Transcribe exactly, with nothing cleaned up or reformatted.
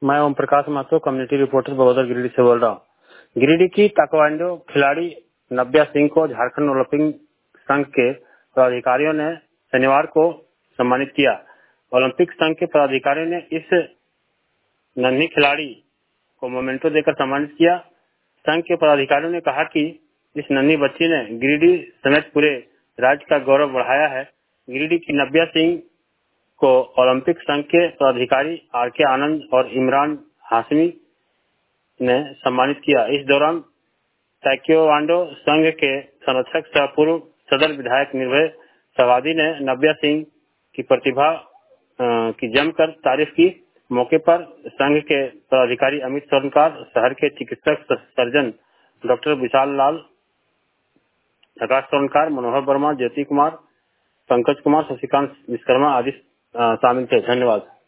मैं Om Prakash Mahto, community reporter Bagodar Giridih से बोल रहा हूँ। गिरिडीह की ताइक्वांडो खिलाड़ी नव्या सिंह को झारखंड ओलंपिक संघ के पदाधिकारियों ने शनिवार को सम्मानित किया। ओलंपिक संघ के पदाधिकारियों ने इस नन्ही खिलाड़ी को मोमेंटो देकर सम्मानित किया। संघ के पदाधिकारियों ने कहा कि इस नन्ही बच्ची ने गिरिडीह समेत पूरे राज्य का गौरव बढ़ाया है। गिरिडीह की नव्या सिंह को ओलंपिक संघ के पदाधिकारी आर के आनंद और इमरान हाशमी ने सम्मानित किया। इस दौरान ताइक्वांडो संघ के संरक्षक सह पूर्व सदर विधायक निर्भय सवादी ने नव्या सिंह की प्रतिभा की जमकर तारीफ की। मौके पर संघ के पदाधिकारी अमित स्वर्णकार, शहर के चिकित्सक सर्जन डॉक्टर विशाल लाल, प्रकाश स्वर्णकार, मनोहर वर्मा, ज्योति कुमार, पंकज कुमार, शशिकांत विश्वकर्मा आदि शामिल थे। धन्यवाद।